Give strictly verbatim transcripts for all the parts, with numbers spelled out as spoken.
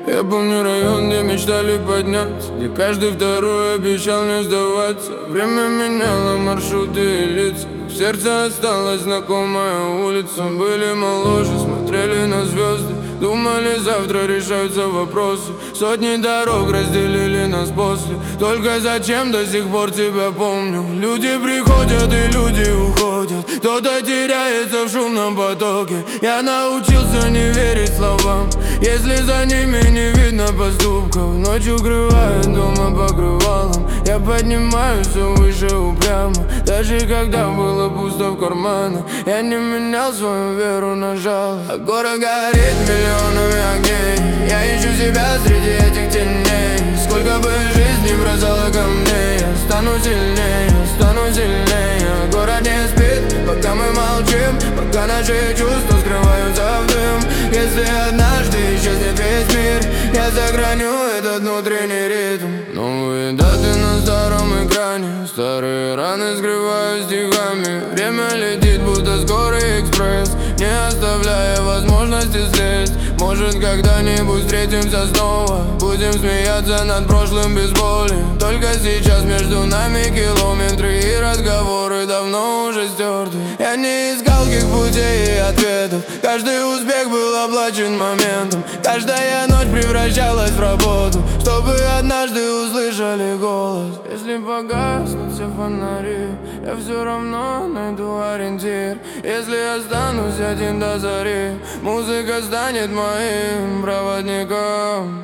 Я помню район, где мечтали подняться, где каждый второй обещал не сдаваться. Время меняло маршруты и лица, в сердце осталась знакомая улица. Были моложе, смотрели на звезды, думали, завтра решаются вопросы. Сотни дорог разделили нас после, только зачем до сих пор тебя помню. Люди приходят и люди уходят, кто-то теряется в шумном потоке. Я научился не верить словам, если за ними не видно поступков. Ночь укрывает дома покрывалом, я поднимаюсь все выше упрямо. Даже когда было пусто в карманах, я не менял свою веру на жалость. А город горит миллионами огней, я ищу себя среди этих теней. Сколько бы жизнь не бросала ко мне, я стану сильнее, стану сильнее. Город не спит, пока мы молчим, пока наши чувства скрываются в дым. Если однажды исчезнет весь мир, я сохраню этот внутренний ритм. Новые даты на старом экране, старые раны скрываю стихами. Время летит, будто скорый экспресс, не оставляя возможности слезть. Может, когда-нибудь встретимся снова, будем смеяться над прошлым без боли. Только сейчас между нами километры, и разговоры давно уже стерты. Я не искал каких путей и ответов, каждый успех был оплачен моментом. Каждая ночь превращалась в работу, чтобы однажды услышали голос. Если погаснут все фонари, я все равно найду ориентир. Если останусь один до зари, музыка станет моим проводником.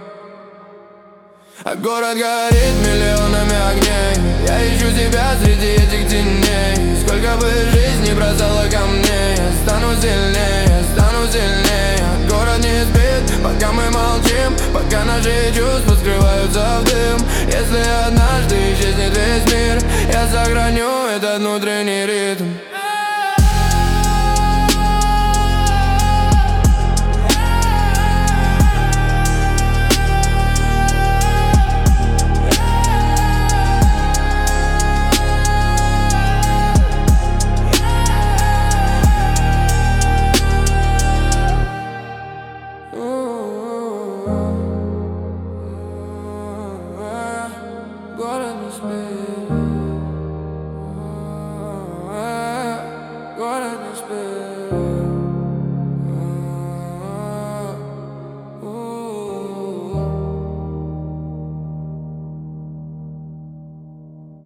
А город горит миллионами огней, я ищу себя среди этих теней. Сколько бы жизнь не бросала ко мне, я стану сильнее, стану сильнее. Город не спит, пока мы молчим, пока наши чувства скрываются в дым. Если однажды исчезнет весь мир, я сохраню этот внутренний ритм.